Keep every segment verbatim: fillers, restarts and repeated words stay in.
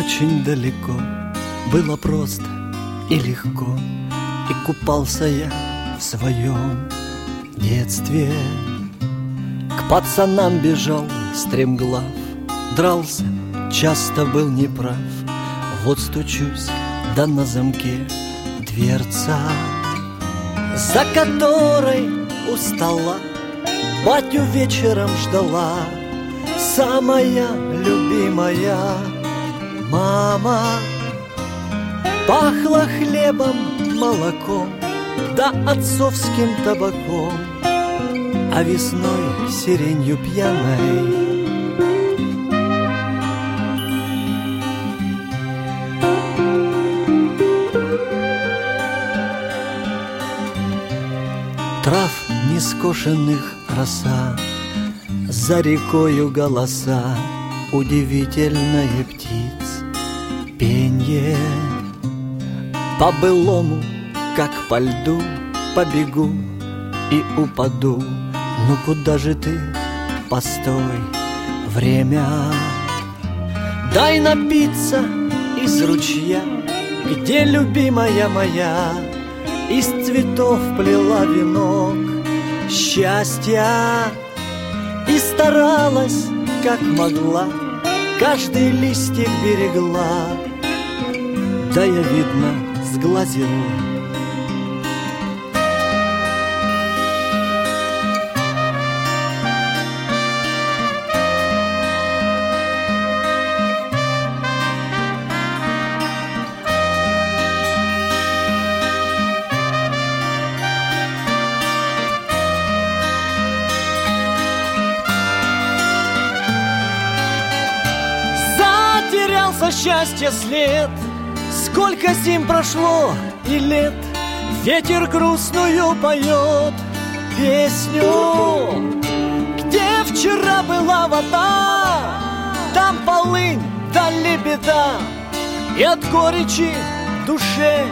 очень далеко, было просто и легко, и купался я в своем детстве. К пацанам бежал стремглав, дрался, часто был неправ. Вот стучусь, да на замке дверца, за которой у стола батю вечером ждала самая любимая мама. Пахло хлебом, молоком, да отцовским табаком, а весной сиренью пьяной. Трав нескошенных роса, за рекою голоса, удивительное птиц пенье. По-былому, как по льду, побегу и упаду. Ну куда же ты? Постой, время. Дай напиться из ручья, где любимая моя из цветов плела венок счастья и старалась, как могла, каждый листик берегла. Да я, видно, сглазил. Затерялся счастье след. Сколько зим прошло и лет, ветер грустную поет песню. Где вчера была вода, там полынь да лебеда, и от горечи в душе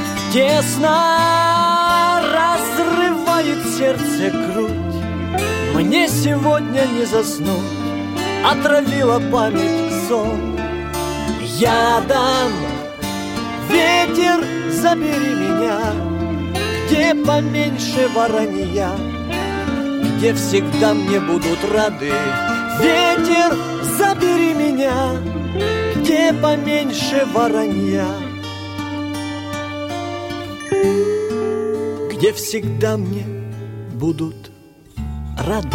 тесно разрывает сердце грудь. Мне сегодня не заснуть, отравила память сон. Я дам, ветер, забери меня, где поменьше воронья, где всегда мне будут рады. Ветер, забери меня, где поменьше воронья, где всегда мне будут рады.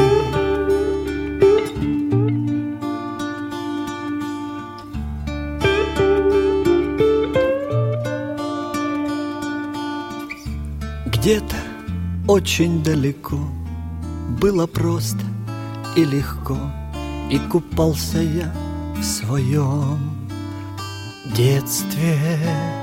Где-то очень далеко было просто и легко, и купался я в своем детстве.